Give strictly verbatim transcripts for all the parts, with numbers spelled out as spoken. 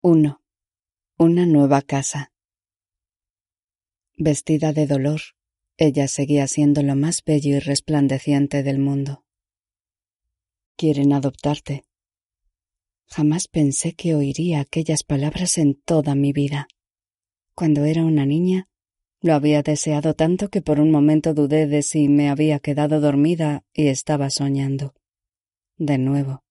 uno. Una nueva casa. Vestida de dolor, ella seguía siendo lo más bello y resplandeciente del mundo. Quieren adoptarte. Jamás pensé que oiría aquellas palabras en toda mi vida. Cuando era una niña, lo había deseado tanto que por un momento dudé de si me había quedado dormida y estaba soñando. De nuevo.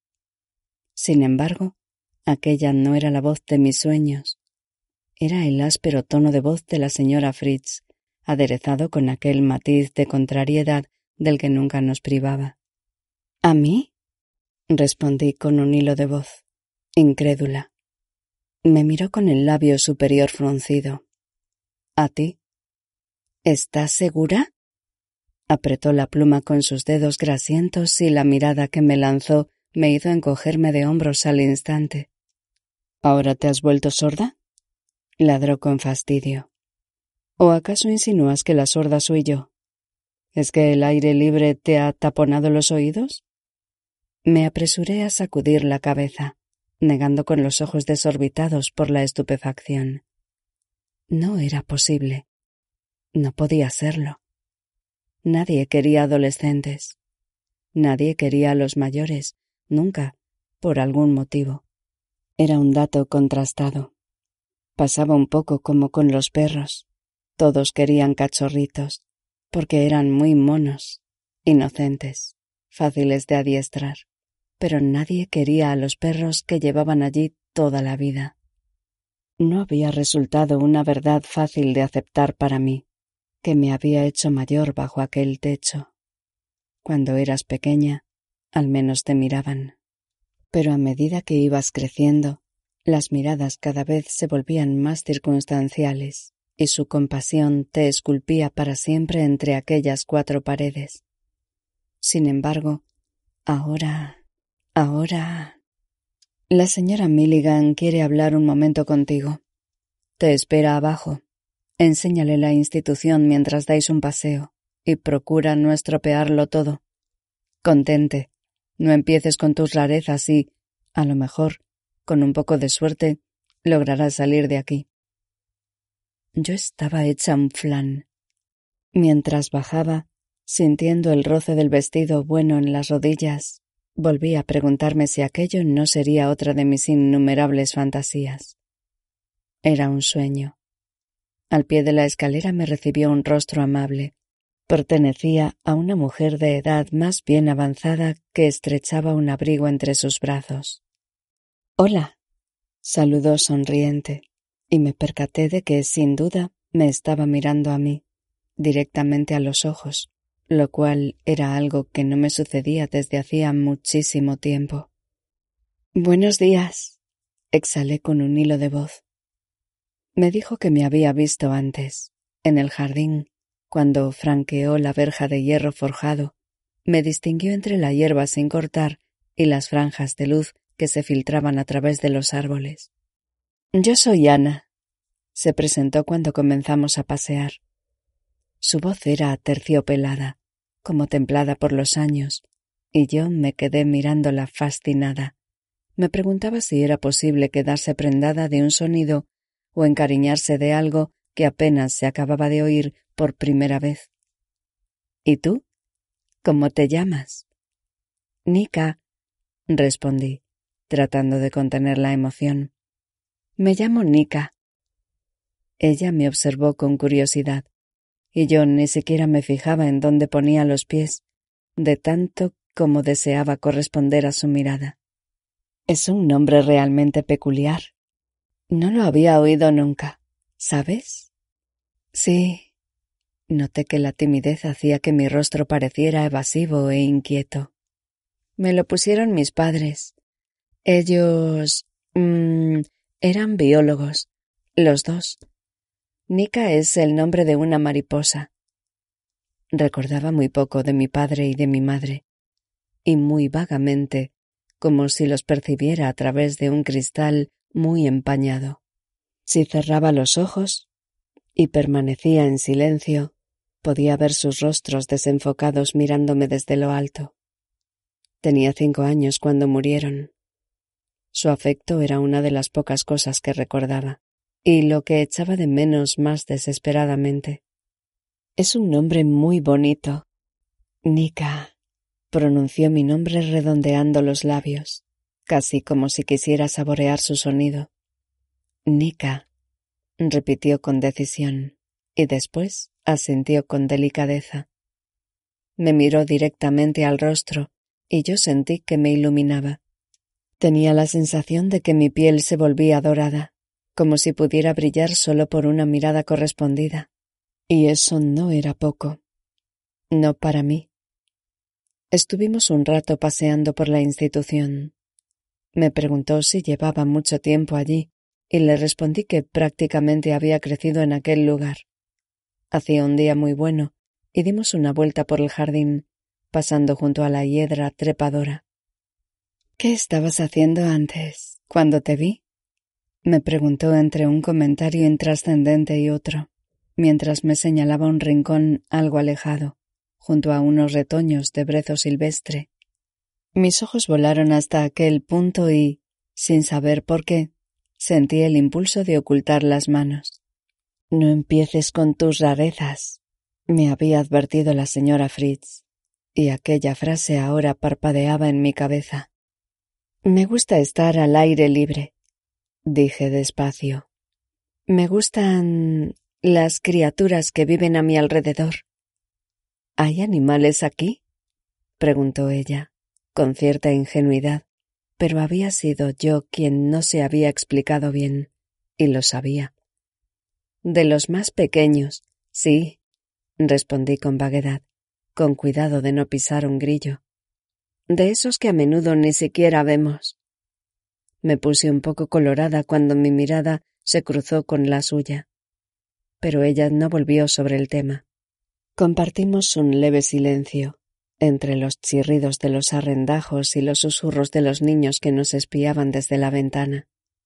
Sin embargo, aquella no era la voz de mis sueños. Era el áspero tono de voz de la señora Fritz, aderezado con aquel matiz de contrariedad del que nunca nos privaba. ¿A mí? Respondí con un hilo de voz, incrédula. Me miró con el labio superior fruncido. ¿A ti? ¿Estás segura? Apretó la pluma con sus dedos grasientos y la mirada que me lanzó me hizo encogerme de hombros al instante. ¿Ahora te has vuelto sorda? Ladró con fastidio. ¿O acaso insinúas que la sorda soy yo? ¿Es que el aire libre te ha taponado los oídos? Me apresuré a sacudir la cabeza, negando con los ojos desorbitados por la estupefacción. No era posible. No podía serlo. Nadie quería adolescentes. Nadie quería a los mayores, nunca, por algún motivo. Era un dato contrastado. Pasaba un poco como con los perros. Todos querían cachorritos, porque eran muy monos, inocentes, fáciles de adiestrar. Pero nadie quería a los perros que llevaban allí toda la vida. No había resultado una verdad fácil de aceptar para mí, que me había hecho mayor bajo aquel techo. Cuando eras pequeña, al menos te miraban. Pero a medida que ibas creciendo, las miradas cada vez se volvían más circunstanciales y su compasión te esculpía para siempre entre aquellas cuatro paredes. Sin embargo, ahora... ahora... La señora Milligan quiere hablar un momento contigo. Te espera abajo. Enséñale la institución mientras dais un paseo y procura no estropearlo todo. Contente, no empieces con tus rarezas y, a lo mejor, con un poco de suerte, lograrás salir de aquí. Yo estaba hecha un flan. Mientras bajaba, sintiendo el roce del vestido bueno en las rodillas, volví a preguntarme si aquello no sería otra de mis innumerables fantasías. Era un sueño. Al pie de la escalera me recibió un rostro amable. Pertenecía a una mujer de edad más bien avanzada que estrechaba un abrigo entre sus brazos. «Hola», saludó sonriente, y me percaté de que, sin duda, me estaba mirando a mí, directamente a los ojos, lo cual era algo que no me sucedía desde hacía muchísimo tiempo. «Buenos días», exhalé con un hilo de voz. Me dijo que me había visto antes, en el jardín, cuando franqueó la verja de hierro forjado. Me distinguió entre la hierba sin cortar y las franjas de luz que se filtraban a través de los árboles. «Yo soy Ana», se presentó cuando comenzamos a pasear. Su voz era aterciopelada, como templada por los años, y yo me quedé mirándola fascinada. Me preguntaba si era posible quedarse prendada de un sonido o encariñarse de algo que apenas se acababa de oír por primera vez. «¿Y tú? ¿Cómo te llamas?» «Nika», respondí, tratando de contener la emoción. «Me llamo Nika». Ella me observó con curiosidad, y yo ni siquiera me fijaba en dónde ponía los pies, de tanto como deseaba corresponder a su mirada. Es un nombre realmente peculiar. No lo había oído nunca, ¿sabes? Sí. Noté que la timidez hacía que mi rostro pareciera evasivo e inquieto. Me lo pusieron mis padres. Ellos... Mmm, eran biólogos, los dos. Nika es el nombre de una mariposa. Recordaba muy poco de mi padre y de mi madre, y muy vagamente, como si los percibiera a través de un cristal muy empañado. Si cerraba los ojos y permanecía en silencio, podía ver sus rostros desenfocados mirándome desde lo alto. Tenía cinco años cuando murieron. Su afecto era una de las pocas cosas que recordaba, y lo que echaba de menos más desesperadamente. Es un nombre muy bonito. Nika, pronunció mi nombre redondeando los labios, casi como si quisiera saborear su sonido. Nika, repitió con decisión, y después asintió con delicadeza. Me miró directamente al rostro, y yo sentí que me iluminaba. Tenía la sensación de que mi piel se volvía dorada, como si pudiera brillar solo por una mirada correspondida. Y eso no era poco. No para mí. Estuvimos un rato paseando por la institución. Me preguntó si llevaba mucho tiempo allí, y le respondí que prácticamente había crecido en aquel lugar. Hacía un día muy bueno, y dimos una vuelta por el jardín, pasando junto a la hiedra trepadora. ¿Qué estabas haciendo antes, cuando te vi? Me preguntó entre un comentario intrascendente y otro, mientras me señalaba un rincón algo alejado, junto a unos retoños de brezo silvestre. Mis ojos volaron hasta aquel punto y, sin saber por qué, sentí el impulso de ocultar las manos. No empieces con tus rarezas, me había advertido la señora Fritz, y aquella frase ahora parpadeaba en mi cabeza. Me gusta estar al aire libre, dije despacio. Me gustan las criaturas que viven a mi alrededor. ¿Hay animales aquí?, preguntó ella, con cierta ingenuidad, pero había sido yo quien no se había explicado bien, y lo sabía. De los más pequeños, sí, respondí con vaguedad, con cuidado de no pisar un grillo. De esos que a menudo ni siquiera vemos. Me puse un poco colorada cuando mi mirada se cruzó con la suya, pero ella no volvió sobre el tema. Compartimos un leve silencio, entre los chirridos de los arrendajos y los susurros de los niños que nos espiaban desde la ventana.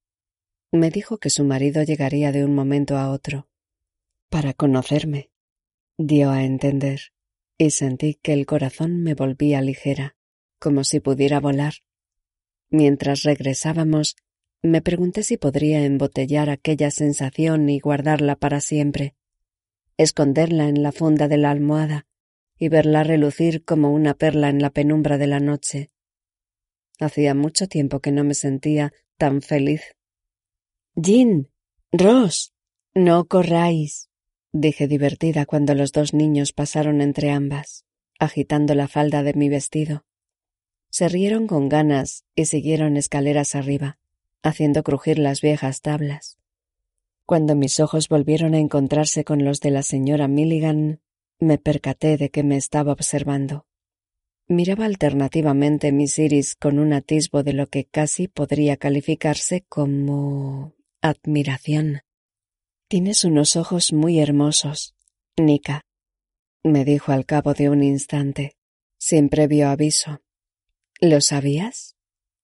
Me dijo que su marido llegaría de un momento a otro, para conocerme, dio a entender, y sentí que el corazón me volvía ligera, como si pudiera volar. Mientras regresábamos, me pregunté si podría embotellar aquella sensación y guardarla para siempre, esconderla en la funda de la almohada y verla relucir como una perla en la penumbra de la noche. Hacía mucho tiempo que no me sentía tan feliz. «Jean, Ross, no corráis», dije divertida cuando los dos niños pasaron entre ambas, agitando la falda de mi vestido. Se rieron con ganas y siguieron escaleras arriba, haciendo crujir las viejas tablas. Cuando mis ojos volvieron a encontrarse con los de la señora Milligan, me percaté de que me estaba observando. Miraba alternativamente mis iris con un atisbo de lo que casi podría calificarse como admiración. «Tienes unos ojos muy hermosos, Nika», me dijo al cabo de un instante, sin previo aviso. ¿Lo sabías?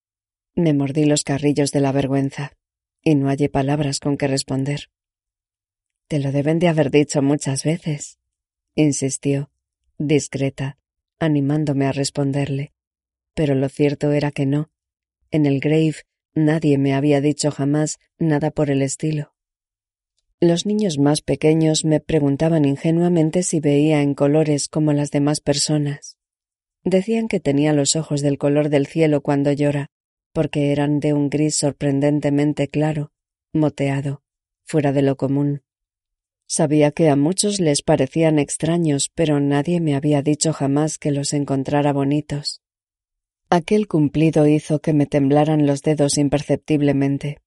Me mordí los carrillos de la vergüenza, y no hallé palabras con que responder. «Te lo deben de haber dicho muchas veces», insistió, discreta, animándome a responderle. Pero lo cierto era que no. En el Grave nadie me había dicho jamás nada por el estilo. Los niños más pequeños me preguntaban ingenuamente si veía en colores como las demás personas. Decían que tenía los ojos del color del cielo cuando llora, porque eran de un gris sorprendentemente claro, moteado, fuera de lo común. Sabía que a muchos les parecían extraños, pero nadie me había dicho jamás que los encontrara bonitos. Aquel cumplido hizo que me temblaran los dedos imperceptiblemente.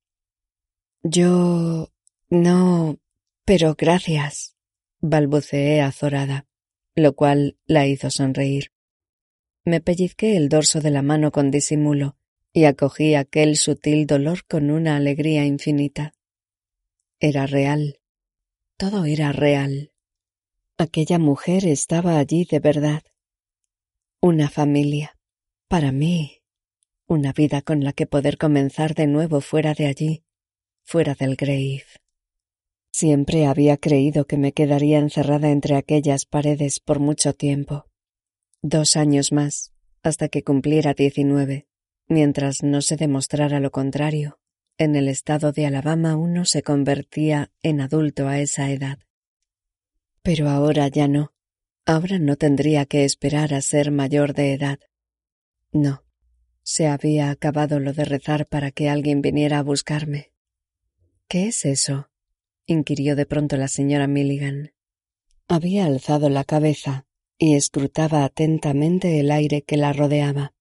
«Yo... no... pero gracias», balbuceé azorada, lo cual la hizo sonreír. Me pellizqué el dorso de la mano con disimulo y acogí aquel sutil dolor con una alegría infinita. Era real. Todo era real. Aquella mujer estaba allí de verdad. Una familia. Para mí. Una vida con la que poder comenzar de nuevo fuera de allí, fuera del Grave. Siempre había creído que me quedaría encerrada entre aquellas paredes por mucho tiempo. Dos años más, hasta que cumpliera diecinueve. mientras no se demostrara lo contrario. En el estado de Alabama uno se convertía en adulto a esa edad. Pero ahora ya no. Ahora no tendría que esperar a ser mayor de edad. No, se había acabado lo de rezar para que alguien viniera a buscarme. ¿Qué es eso?, inquirió de pronto la señora Milligan. Había alzado la cabeza y escrutaba atentamente el aire que la rodeaba.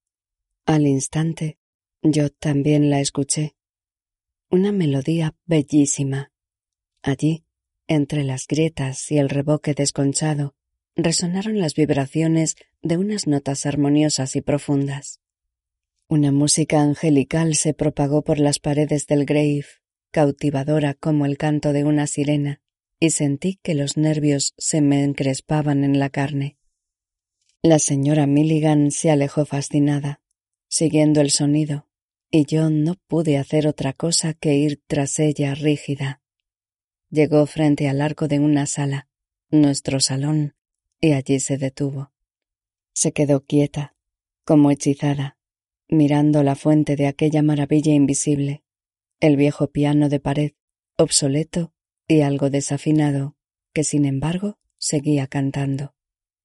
Al instante, yo también la escuché. Una melodía bellísima. Allí, entre las grietas y el revoque desconchado, resonaron las vibraciones de unas notas armoniosas y profundas. Una música angelical se propagó por las paredes del grave, cautivadora como el canto de una sirena, y sentí que los nervios se me encrespaban en la carne. La señora Milligan se alejó fascinada, siguiendo el sonido, y yo no pude hacer otra cosa que ir tras ella rígida. Llegó frente al arco de una sala, nuestro salón, y allí se detuvo. Se quedó quieta, como hechizada, mirando la fuente de aquella maravilla invisible, el viejo piano de pared, obsoleto y algo desafinado, que sin embargo seguía cantando.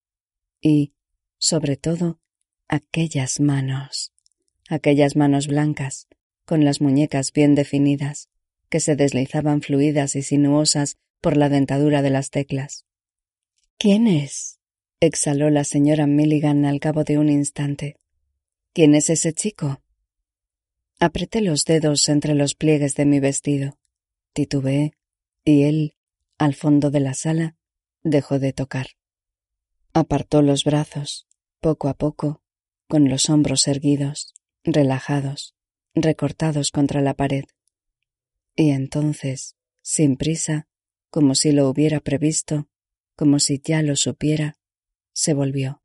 Y, sobre todo, aquellas manos, aquellas manos blancas, con las muñecas bien definidas, que se deslizaban fluidas y sinuosas por la dentadura de las teclas. «¿Quién es?», exhaló la señora Milligan al cabo de un instante. «¿Quién es ese chico?». Apreté los dedos entre los pliegues de mi vestido, titubeé, y él, al fondo de la sala, dejó de tocar. Apartó los brazos, poco a poco, con los hombros erguidos, relajados, recortados contra la pared. Y entonces, sin prisa, como si lo hubiera previsto, como si ya lo supiera, se volvió.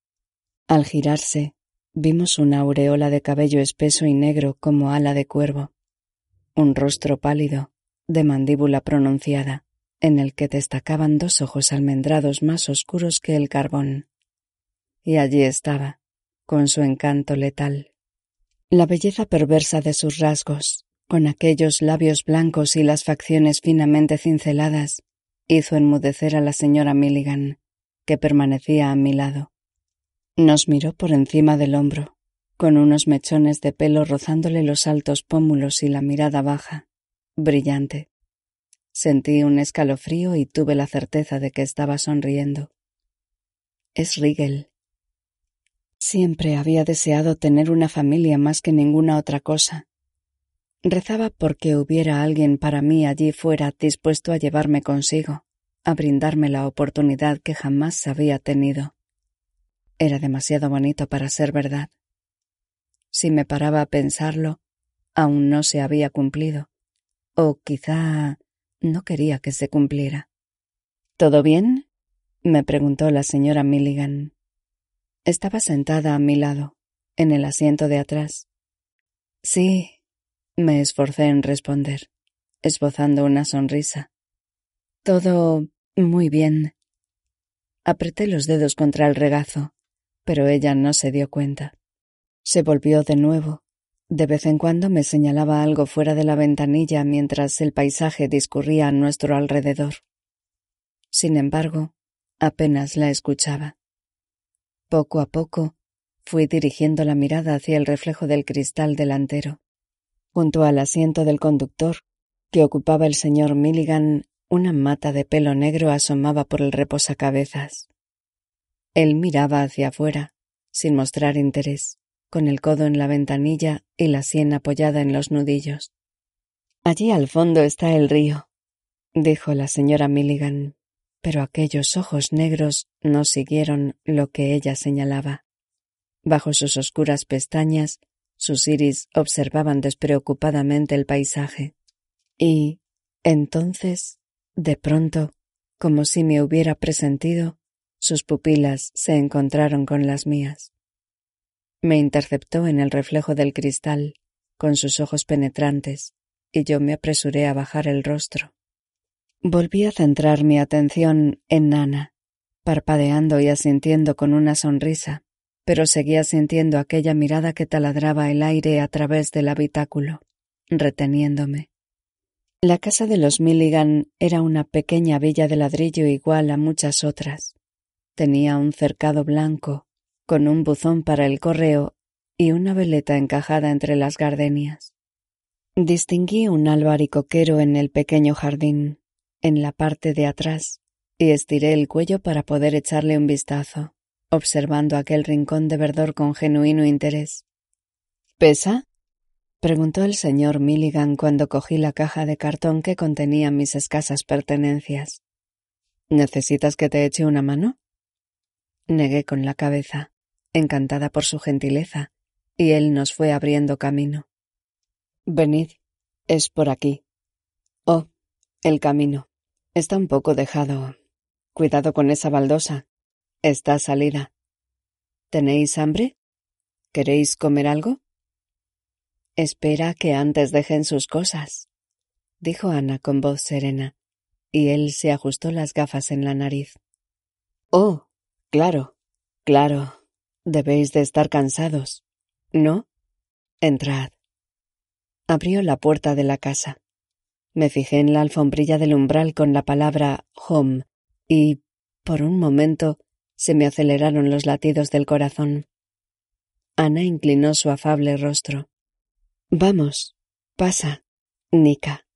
Al girarse, vimos una aureola de cabello espeso y negro como ala de cuervo, un rostro pálido, de mandíbula pronunciada, en el que destacaban dos ojos almendrados más oscuros que el carbón. Y allí estaba, con su encanto letal. La belleza perversa de sus rasgos, con aquellos labios blancos y las facciones finamente cinceladas, hizo enmudecer a la señora Milligan, que permanecía a mi lado. Nos miró por encima del hombro, con unos mechones de pelo rozándole los altos pómulos y la mirada baja, brillante. Sentí un escalofrío y tuve la certeza de que estaba sonriendo. Es Rigel. Siempre había deseado tener una familia más que ninguna otra cosa. Rezaba porque hubiera alguien para mí allí fuera dispuesto a llevarme consigo, a brindarme la oportunidad que jamás había tenido. Era demasiado bonito para ser verdad. Si me paraba a pensarlo, aún no se había cumplido, o quizá no quería que se cumpliera. ¿Todo bien?, me preguntó la señora Milligan. Estaba sentada a mi lado, en el asiento de atrás. Sí, me esforcé en responder, esbozando una sonrisa. Todo muy bien. Apreté los dedos contra el regazo, pero ella no se dio cuenta. Se volvió de nuevo. De vez en cuando me señalaba algo fuera de la ventanilla mientras el paisaje discurría a nuestro alrededor. Sin embargo, apenas la escuchaba. Poco a poco, fui dirigiendo la mirada hacia el reflejo del cristal delantero. Junto al asiento del conductor, que ocupaba el señor Milligan, una mata de pelo negro asomaba por el reposacabezas. Él miraba hacia afuera, sin mostrar interés, con el codo en la ventanilla y la sien apoyada en los nudillos. «Allí al fondo está el río», dijo la señora Milligan, pero aquellos ojos negros no siguieron lo que ella señalaba. Bajo sus oscuras pestañas, sus iris observaban despreocupadamente el paisaje. Y, entonces, de pronto, como si me hubiera presentido, sus pupilas se encontraron con las mías. Me interceptó en el reflejo del cristal, con sus ojos penetrantes, y yo me apresuré a bajar el rostro. Volví a centrar mi atención en Nana, parpadeando y asintiendo con una sonrisa, pero seguía sintiendo aquella mirada que taladraba el aire a través del habitáculo, reteniéndome. La casa de los Milligan era una pequeña villa de ladrillo igual a muchas otras. Tenía un cercado blanco, con un buzón para el correo y una veleta encajada entre las gardenias. Distinguí un albaricoquero en el pequeño jardín, en la parte de atrás, y estiré el cuello para poder echarle un vistazo, observando aquel rincón de verdor con genuino interés. ¿Pesa?, preguntó el señor Milligan cuando cogí la caja de cartón que contenía mis escasas pertenencias. ¿Necesitas que te eche una mano? Negué con la cabeza, encantada por su gentileza, y él nos fue abriendo camino. Venid, es por aquí. Oh, el camino. Está un poco dejado. Cuidado con esa baldosa. Está salida. ¿Tenéis hambre? ¿Queréis comer algo? Espera que antes dejen sus cosas, dijo Ana con voz serena, y él se ajustó las gafas en la nariz. Oh, claro, claro. Debéis de estar cansados, ¿no? Entrad. Abrió la puerta de la casa. Me fijé en la alfombrilla del umbral con la palabra home y, por un momento, se me aceleraron los latidos del corazón. Ana inclinó su afable rostro. Vamos, pasa, Nika.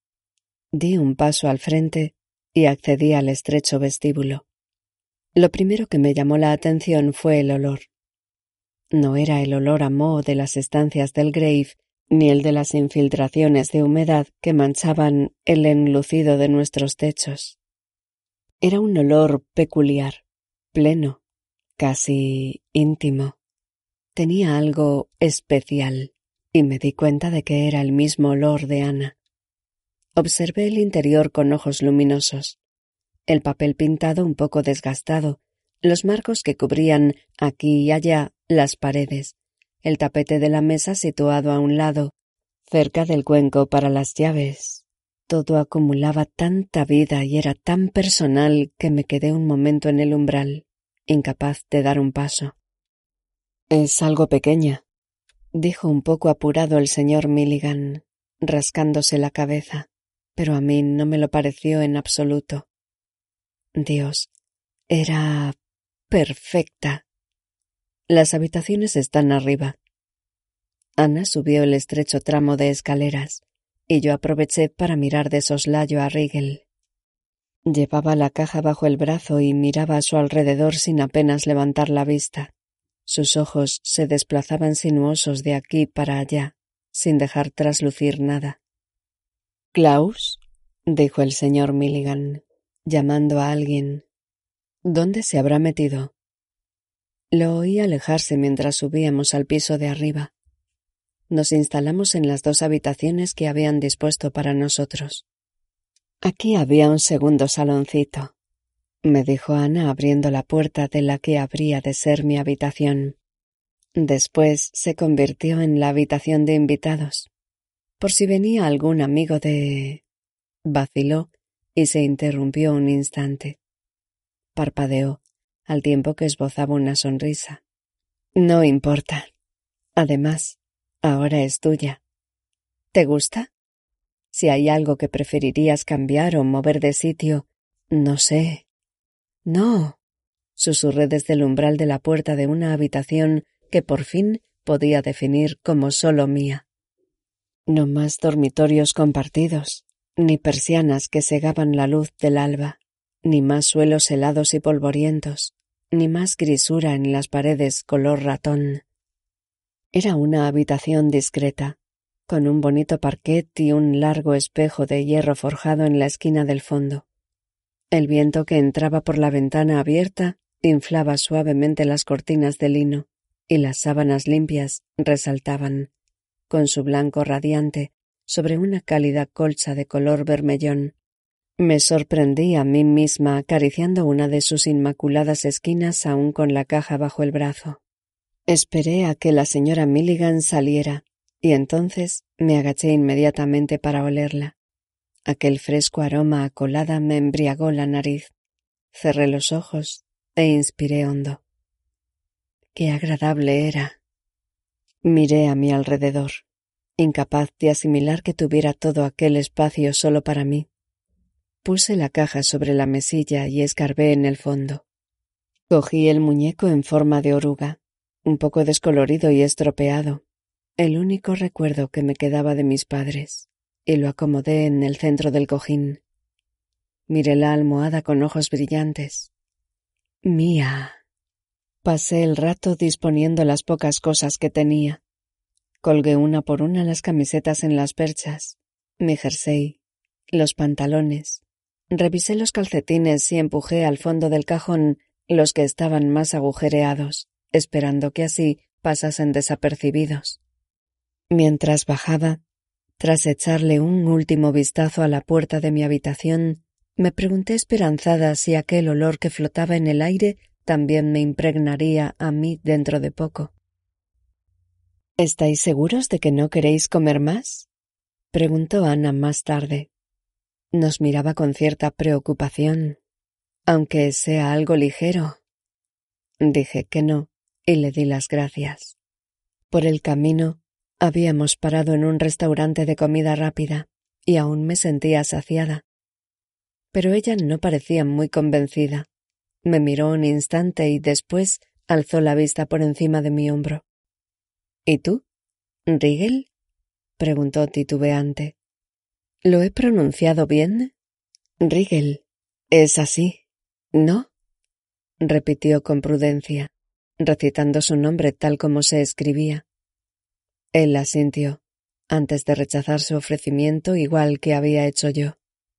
Di un paso al frente y accedí al estrecho vestíbulo. Lo primero que me llamó la atención fue el olor. No era el olor a moho de las estancias del Grave, ni el de las infiltraciones de humedad que manchaban el enlucido de nuestros techos. Era un olor peculiar, pleno, casi íntimo. Tenía algo especial, y me di cuenta de que era el mismo olor de Ana. Observé el interior con ojos luminosos. El papel pintado un poco desgastado, los marcos que cubrían aquí y allá las paredes, el tapete de la mesa situado a un lado, cerca del cuenco para las llaves. Todo acumulaba tanta vida y era tan personal que me quedé un momento en el umbral, incapaz de dar un paso. «Es algo pequeña», dijo un poco apurado el señor Milligan, rascándose la cabeza, pero a mí no me lo pareció en absoluto. Dios, era perfecta. Las habitaciones están arriba. Ana subió el estrecho tramo de escaleras, y yo aproveché para mirar de soslayo a Rigel. Llevaba la caja bajo el brazo y miraba a su alrededor sin apenas levantar la vista. Sus ojos se desplazaban sinuosos de aquí para allá, sin dejar traslucir nada. «Klaus», dijo el señor Milligan, llamando a alguien. «¿Dónde se habrá metido?» Lo oí alejarse mientras subíamos al piso de arriba. Nos instalamos en las dos habitaciones que habían dispuesto para nosotros. Aquí había un segundo saloncito, me dijo Ana abriendo la puerta de la que habría de ser mi habitación. Después se convirtió en la habitación de invitados, por si venía algún amigo de... Vaciló y se interrumpió un instante. Parpadeó, al tiempo que esbozaba una sonrisa. No importa. Además, ahora es tuya. ¿Te gusta? Si hay algo que preferirías cambiar o mover de sitio, no sé. No, susurré desde el umbral de la puerta de una habitación que por fin podía definir como solo mía. No más dormitorios compartidos, ni persianas que cegaban la luz del alba, ni más suelos helados y polvorientos, ni más grisura en las paredes color ratón. Era una habitación discreta, con un bonito parquet y un largo espejo de hierro forjado en la esquina del fondo. El viento que entraba por la ventana abierta inflaba suavemente las cortinas de lino, y las sábanas limpias resaltaban, con su blanco radiante, sobre una cálida colcha de color bermellón. Me sorprendí a mí misma acariciando una de sus inmaculadas esquinas aún con la caja bajo el brazo. Esperé a que la señora Milligan saliera, y entonces me agaché inmediatamente para olerla. Aquel fresco aroma a colada me embriagó la nariz. Cerré los ojos e inspiré hondo. Qué agradable era. Miré a mi alrededor, incapaz de asimilar que tuviera todo aquel espacio solo para mí. Puse la caja sobre la mesilla y escarbé en el fondo. Cogí el muñeco en forma de oruga, un poco descolorido y estropeado, el único recuerdo que me quedaba de mis padres, y lo acomodé en el centro del cojín. Miré la almohada con ojos brillantes. Mía. Pasé el rato disponiendo las pocas cosas que tenía. Colgué una por una las camisetas en las perchas, mi jersey, los pantalones. Revisé los calcetines y empujé al fondo del cajón los que estaban más agujereados, esperando que así pasasen desapercibidos. Mientras bajaba, tras echarle un último vistazo a la puerta de mi habitación, me pregunté esperanzada si aquel olor que flotaba en el aire también me impregnaría a mí dentro de poco. ¿Estáis seguros de que no queréis comer más?, preguntó Ana más tarde. Nos miraba con cierta preocupación. Aunque sea algo ligero. Dije que no y le di las gracias. Por el camino habíamos parado en un restaurante de comida rápida y aún me sentía saciada. Pero ella no parecía muy convencida. Me miró un instante y después alzó la vista por encima de mi hombro. ¿Y tú? ¿Rigel?, preguntó titubeante. ¿Lo he pronunciado bien? Rigel. Es así, ¿no? Repitió con prudencia, recitando su nombre tal como se escribía. Él asintió, antes de rechazar su ofrecimiento igual que había hecho yo.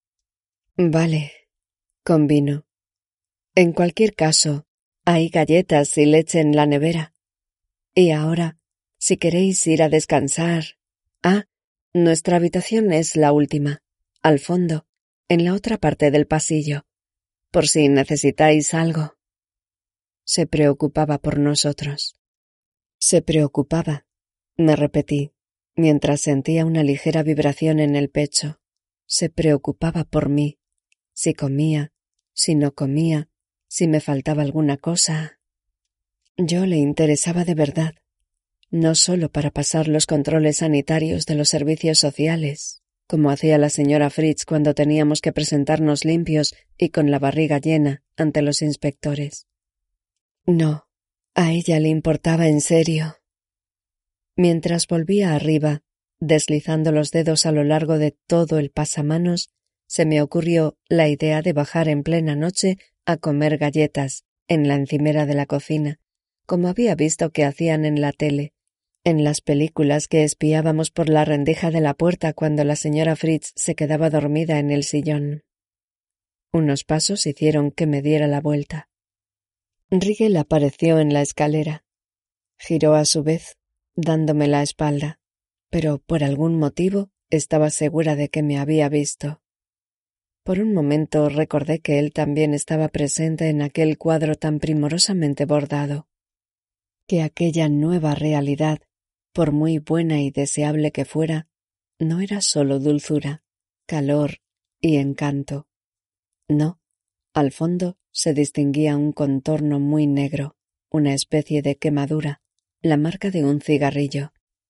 Vale, convino. En cualquier caso, hay galletas y leche en la nevera. Y ahora, si queréis ir a descansar... Ah, nuestra habitación es la última, al fondo, en la otra parte del pasillo, por si necesitáis algo. Se preocupaba por nosotros. Se preocupaba, me repetí, mientras sentía una ligera vibración en el pecho. Se preocupaba por mí, si comía, si no comía, si me faltaba alguna cosa. Yo le interesaba de verdad, no solo para pasar los controles sanitarios de los servicios sociales, como hacía la señora Fritz cuando teníamos que presentarnos limpios y con la barriga llena ante los inspectores. No, a ella le importaba en serio. Mientras volvía arriba, deslizando los dedos a lo largo de todo el pasamanos, se me ocurrió la idea de bajar en plena noche a comer galletas en la encimera de la cocina, como había visto que hacían en la tele, en las películas que espiábamos por la rendija de la puerta cuando la señora Fritz se quedaba dormida en el sillón. Unos pasos hicieron que me diera la vuelta. Rigel apareció en la escalera. Giró a su vez, dándome la espalda, pero por algún motivo estaba segura de que me había visto. Por un momento recordé que él también estaba presente en aquel cuadro tan primorosamente bordado, que aquella nueva realidad, por muy buena y deseable que fuera, no era solo dulzura, calor y encanto. No, al fondo se distinguía un contorno muy negro, una especie de quemadura, la marca de un cigarrillo.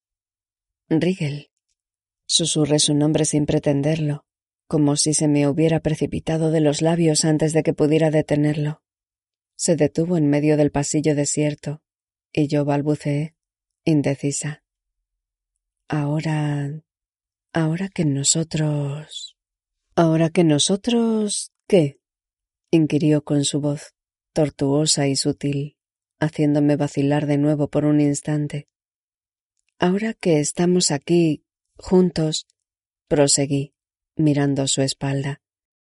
Rigel. Susurré su nombre sin pretenderlo, como si se me hubiera precipitado de los labios antes de que pudiera detenerlo. Se detuvo en medio del pasillo desierto, y yo balbuceé, indecisa. Ahora... ahora que nosotros... ¿Ahora que nosotros... qué? Inquirió con su voz, tortuosa y sutil, haciéndome vacilar de nuevo por un instante. Ahora que estamos aquí, juntos, proseguí, mirando su espalda.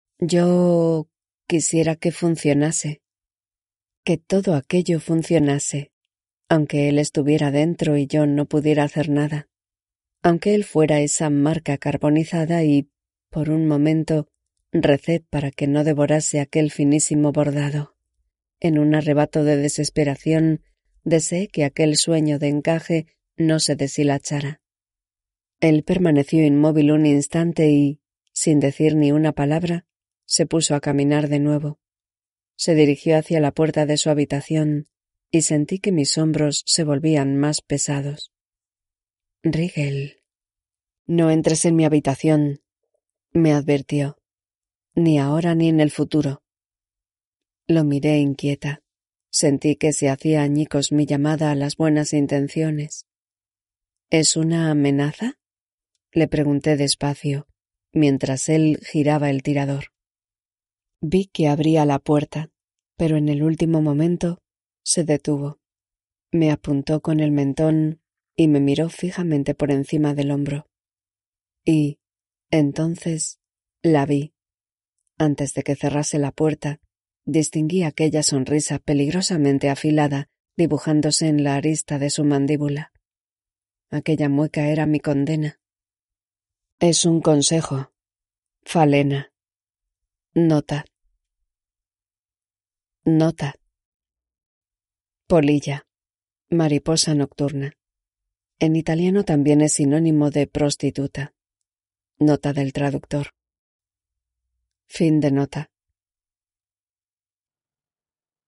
Yo quisiera que funcionase, que todo aquello funcionase, aunque él estuviera dentro y yo no pudiera hacer nada, aunque él fuera esa marca carbonizada y, por un momento, recé para que no devorase aquel finísimo bordado. En un arrebato de desesperación, deseé que aquel sueño de encaje no se deshilachara. Él permaneció inmóvil un instante y, sin decir ni una palabra, se puso a caminar de nuevo. Se dirigió hacia la puerta de su habitación, y sentí que mis hombros se volvían más pesados. Rigel. No entres en mi habitación, me advirtió. Ni ahora ni en el futuro. Lo miré inquieta. Sentí que se hacía añicos mi llamada a las buenas intenciones. ¿Es una amenaza? Le pregunté despacio, mientras él giraba el tirador. Vi que abría la puerta, pero en el último momento se detuvo. Me apuntó con el mentón y me miró fijamente por encima del hombro. Y, entonces, la vi. Antes de que cerrase la puerta, distinguí aquella sonrisa peligrosamente afilada dibujándose en la arista de su mandíbula. Aquella mueca era mi condena. Es un consejo. Falena. Nota. Nota. Polilla. Mariposa nocturna. En italiano también es sinónimo de prostituta. Nota del traductor. Fin de nota.